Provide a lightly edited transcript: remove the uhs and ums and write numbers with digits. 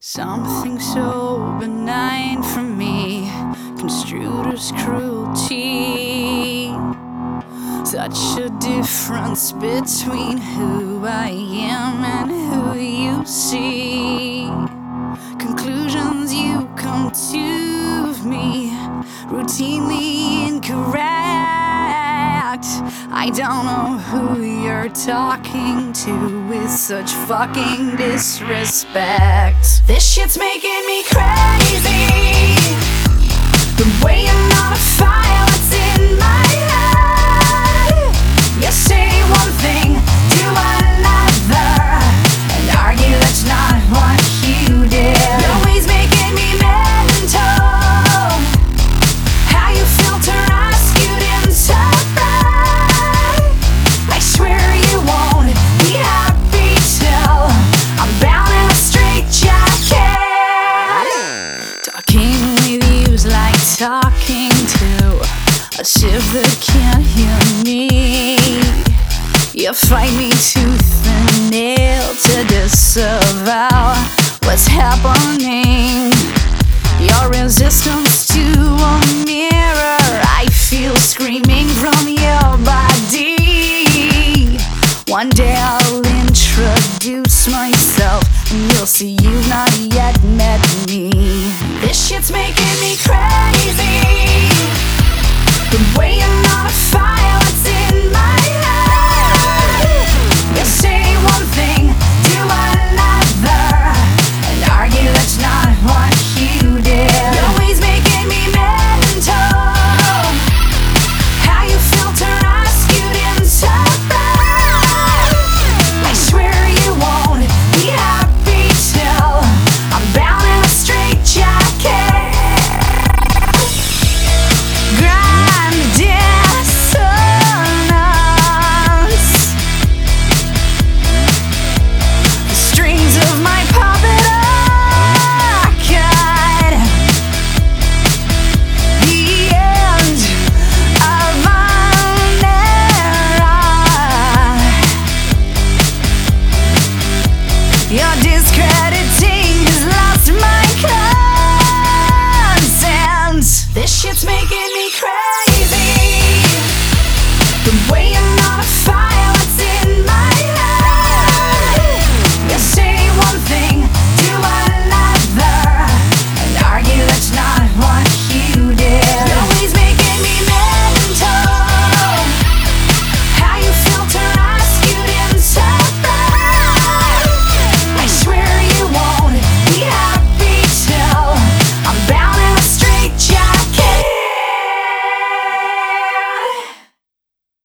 Something so benign for me, construed as cruelty. Such a difference between who I am and who you see. Conclusions you come to of me, routinely incorrect. I don't know who you're talking to with such fucking disrespect. This shit's making me crazy. The way I'm on fire, what's in my head. You say one thing, do another, and argue that's not what you did. You're always making me mental. How you filter our students apart. I swear you won't be happy till I'm bound in a straitjacket. Talking with you's like talking to a ship that can't hear me. You fight me tooth and nail to disavow what's happening. Your resistance to a mirror, I feel screaming from your body. One day I'll introduce myself and you'll see you've not yet met me. This shit's making me crazy. The way you're not